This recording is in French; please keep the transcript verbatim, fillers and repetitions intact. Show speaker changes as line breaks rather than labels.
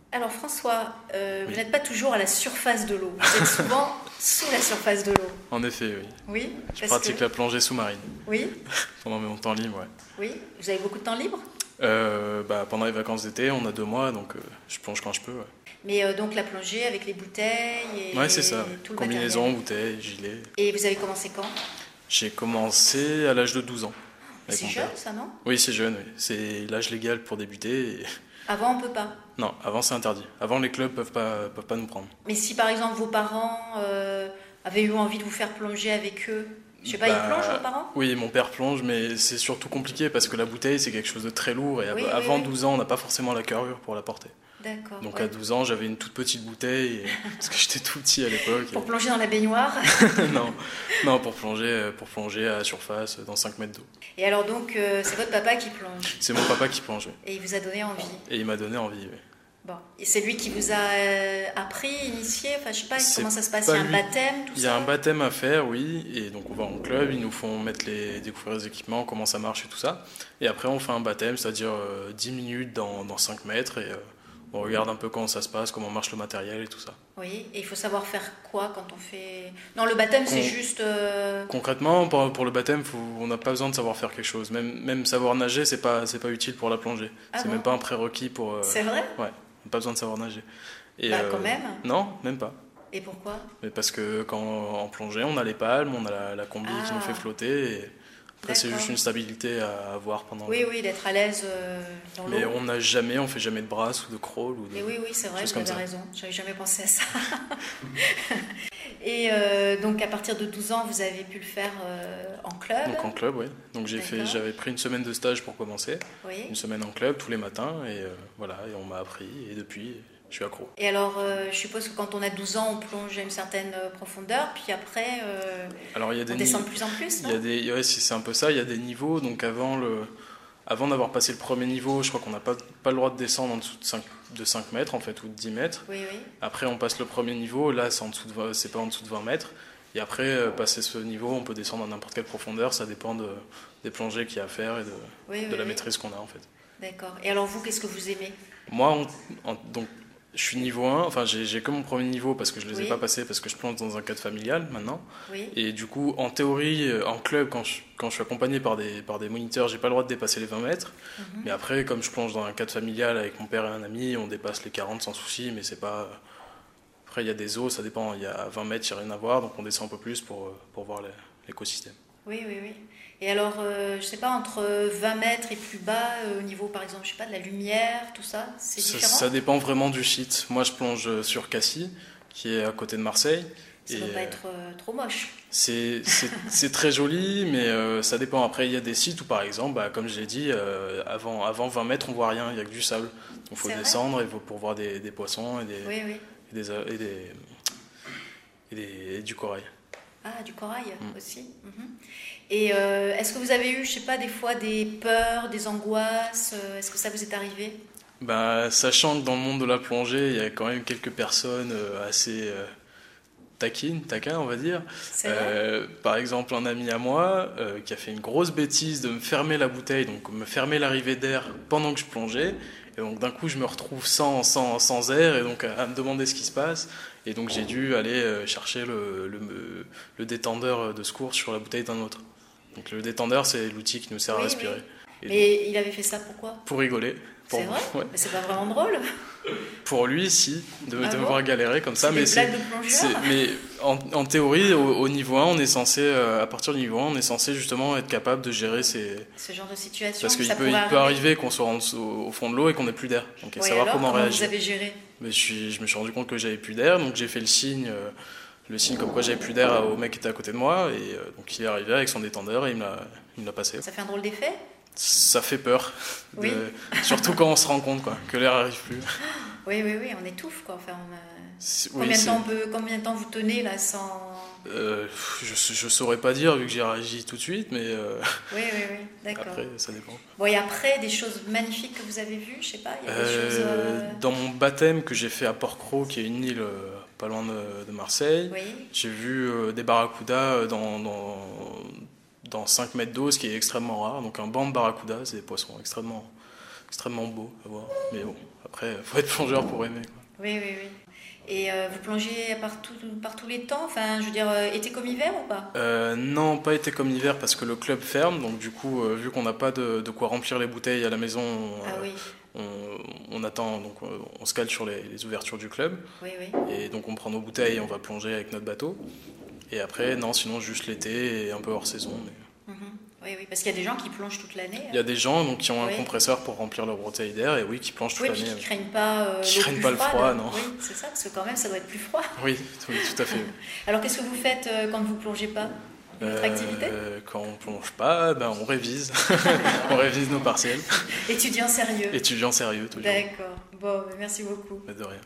Alors François, euh, vous
Oui,
n'êtes pas toujours à la surface de l'eau. Vous êtes souvent sous la surface de l'eau.
en effet, oui.
Oui,
Je
parce que...
pratique la plongée sous-marine
Oui,
pendant mon temps libre, ouais.
oui. Vous avez beaucoup de temps libre.
Euh, bah, pendant les vacances d'été, on a deux mois, donc euh, je plonge quand je peux, ouais.
Mais euh, donc la plongée avec les bouteilles
Ouais, c'est
et
ça, ouais.
tout le
Combinaison,
matériel.
bouteille, gilet.
Et vous avez commencé quand?
J'ai commencé à l'âge de douze ans avec
C'est
mon
jeune
père.
ça, non?
Oui, c'est jeune, oui. C'est l'âge légal pour débuter. et-
Avant on peut pas.
Non, avant c'est interdit. Avant les clubs peuvent pas, peuvent pas nous prendre.
Mais si par exemple vos parents euh, avaient eu envie de vous faire plonger avec eux, je sais pas, ils plongent vos
Bah,
parents?
oui, mon père plonge, mais c'est surtout compliqué parce que la bouteille c'est quelque chose de très lourd et av-
Oui, oui,
avant
oui.
douze ans on n'a pas forcément la carrure pour la porter.
D'accord.
Donc
Ouais.
à douze ans j'avais une toute petite bouteille et- parce que j'étais tout petit à l'époque.
Pour
et-
plonger dans la baignoire.
non, non pour plonger, pour plonger à surface dans cinq mètres d'eau.
Et alors donc euh, c'est votre papa qui plonge
C'est mon papa qui plonge oui.
et il vous a donné envie.
Et il m'a donné envie. Oui.
Bon. Et c'est lui qui vous a euh, appris, initié, enfin je sais pas
C'est
comment ça se passe,
pas
il y a un
lui.
baptême, tout
Il y a
ça.
un baptême à faire, oui, et donc on va en club, ils nous font mettre les, découvrir les équipements, comment ça marche et tout ça. Et après on fait un baptême, c'est-à-dire euh, dix minutes dans, dans cinq mètres, et euh, on regarde un peu comment ça se passe, comment marche le matériel et tout ça.
Oui, et il faut savoir faire quoi quand on fait... Non, le baptême c'est
Con-
juste... euh,
Concrètement, pour, pour le baptême, faut- on n'a pas besoin de savoir faire quelque chose. Même, même savoir nager, c'est pas, c'est pas utile pour la plongée.
Ah
c'est
bon?
même pas un prérequis pour... euh,
C'est vrai?
Ouais, on n'a pas besoin de savoir nager. Et,
Bah
euh,
quand même.
Non, même pas.
Et pourquoi?
Mais parce que quand en plongée, on a les palmes, on a la, la combi qui nous
Ah,
fait flotter. Et après, c'est
d'accord.
juste une stabilité à avoir pendant.
Oui, oui, d'être à l'aise euh, dans
Mais
l'eau.
on n'a jamais, on fait jamais de brasse ou de crawl ou de
Et oui, oui, c'est vrai,
choses
vous
comme
avez
ça.
raison. J'avais jamais pensé à ça. Et euh, donc à partir de douze ans, vous avez pu le faire euh, en club.
Donc en club, oui. Donc j'ai fait,
D'accord.
j'avais pris une semaine de stage pour commencer,
Oui.
une semaine en club tous les matins et euh, voilà, et on m'a appris et depuis, je suis accro.
Et alors, euh, je suppose que quand on a douze ans, on plonge à une certaine euh, profondeur, puis après, euh,
Alors il y a
on
des
descend
ni-
de plus en plus,
il y a
non?
des, ouais, c'est c'est un peu ça. Il y a des niveaux. Donc avant le, avant d'avoir passé le premier niveau, je crois qu'on n'a pas, pas le droit de descendre en dessous de cinq, de cinq mètres en fait ou de dix mètres.
Oui, oui.
Après, on passe le premier niveau, là, c'est en dessous de vingt c'est pas en dessous de vingt mètres. Et après, euh, passer ce niveau, on peut descendre à n'importe quelle profondeur, ça dépend de, des plongées qu'il y a à faire et de,
Oui,
de
oui,
la
oui.
maîtrise qu'on a en fait.
D'accord. Et alors vous, qu'est-ce que vous aimez?
Moi, on- en- donc, je suis niveau un, enfin, j'ai j'ai que mon premier niveau parce que je les ai
Oui.
pas passés, parce que je plonge dans un cadre familial maintenant.
Oui.
Et du coup, en théorie, euh, en club, quand je, quand je suis accompagné par des, par des moniteurs, j'ai pas le droit de dépasser les vingt mètres.
Mhm.
Mais après, comme je plonge dans un cadre familial avec mon père et un ami, on dépasse les quarante sans souci, mais c'est pas. Après, il y a des eaux, ça dépend. Il y a vingt mètres, il n'y a rien à voir, donc on descend un peu plus pour, pour voir les- l'écosystème.
Oui, oui, oui. Et alors, euh, je sais pas, entre vingt mètres et plus bas, euh, au niveau, par exemple, je sais pas, de la lumière, tout ça, c'est
Ça,
différent?
ça dépend vraiment du site. Moi, je plonge sur Cassis, qui est à côté de Marseille.
Ça
Et
doit pas être euh, trop moche.
c'est c'est- c'est très joli, mais euh, ça dépend. Après, il y a des sites où, par exemple, bah, comme je l'ai dit, euh, avant, avant vingt mètres, on voit rien, il n'y a que du sable. Donc, il faut
C'est vrai?
descendre et faut- pour voir des, des poissons et, des,
Oui, oui.
et, des, et, des- et des- et du corail.
Ah, du corail
Mm.
aussi. Mhm. Et euh, est-ce que vous avez eu, je sais pas, des fois des peurs, des angoisses? euh, Est-ce que ça vous est arrivé?
Bah, sachant que dans le monde de la plongée, il y a quand même quelques personnes euh, assez euh, taquines, taquins, on va dire.
C'est vrai?
Euh, par exemple, un ami à moi euh, qui a fait une grosse bêtise de me fermer la bouteille, donc me fermer l'arrivée d'air pendant que je plongeais. Et donc d'un coup, je me retrouve sans, sans, sans air et donc à, à me demander ce qui se passe. Et donc j'ai dû aller euh, chercher le, le, le détendeur de secours sur la bouteille d'un autre. Donc le détendeur, c'est l'outil qui nous sert à
Oui,
respirer.
oui.
Et donc,
Mais il avait fait ça pourquoi?
pour rigoler. Pour,
C'est vrai?
ouais.
Mais c'est pas vraiment drôle.
Pour lui, si, de,
Ah
de me
bon?
voir galérer comme ça.
C'est
Mais
des
c'est,
blagues de plongeurs?
c'est- mais en, en théorie, au, au niveau un, on est censé, euh, à partir du niveau un, on est censé justement être capable de gérer ces.
Ce genre de situation,
Parce qu'il
ça
peut,
pourrait
il peut arriver qu'on soit en dessous- au fond de l'eau et qu'on n'ait plus d'air. Donc, il faut
Oui,
savoir
alors,
comment
comment vous
réagir.
avez géré?
Mais je, suis, je me suis rendu compte que j'avais plus d'air, donc j'ai fait le signe, euh, le signe comme quoi j'avais plus d'air au mec qui était à côté de moi. Et euh, donc il est arrivé avec son détendeur et il me l'a, il me l'a passé.
Ça fait un drôle d'effet?
Ça fait peur, de-
Oui.
surtout quand on se rend compte quoi, que l'air arrive plus.
Oui, oui, oui, on étouffe quoi. Enfin, on a-
C'est- oui,
Combien, de
c'est-
temps on peut- combien de temps vous tenez là sans...
Euh, je, je saurais pas dire vu que j'ai réagi tout de suite, mais euh,
Oui, oui, oui, d'accord.
après ça dépend.
Bon, et après, des choses magnifiques que vous avez vues, je sais pas, il y a des
Euh,
choses... euh,
Dans mon baptême que j'ai fait à Port-Cros, qui est une île euh, pas loin de, de Marseille,
Oui,
j'ai vu euh, des barracudas dans, dans, dans cinq mètres d'eau, ce qui est extrêmement rare. Donc un banc de barracudas, c'est des poissons extrêmement, extrêmement beaux à voir. Mais bon, Après, il faut être plongeur pour aimer, quoi.
Oui, oui, oui. Et euh, vous plongez par, tout, par tous les temps, enfin, je veux dire, euh, été comme hiver ou pas?
Euh, non, pas été comme hiver parce que le club ferme, donc du coup, euh, vu qu'on n'a pas de, de quoi remplir les bouteilles à la maison,
Ah
euh,
oui,
on, on attend, donc euh, on se cale sur les, les ouvertures du club,
oui, oui.
et donc on prend nos bouteilles et on va plonger avec notre bateau. Et après, non, sinon juste l'été et un peu hors saison. Mais...
Mhm. Oui, oui, parce qu'il y a des gens qui plongent toute l'année.
Il y a des gens donc, qui ont
Oui.
un compresseur pour remplir leur bouteille d'air, et oui, qui plongent toute
Oui, puis
l'année.
qui ne craignent pas euh,
Qui
l'eau
craignent
plus
pas le
froide.
froid, non.
Oui, c'est ça, parce que quand même, ça doit être plus froid.
Oui, oui, tout à fait.
Alors, qu'est-ce que vous faites euh, quand vous ne plongez pas? Une autre activité?
Euh, quand on plonge pas, ben on révise. On révise nos partiels.
Étudiant sérieux.
Étudiant sérieux, toujours.
D'accord. Bon, merci beaucoup.
Mais de rien.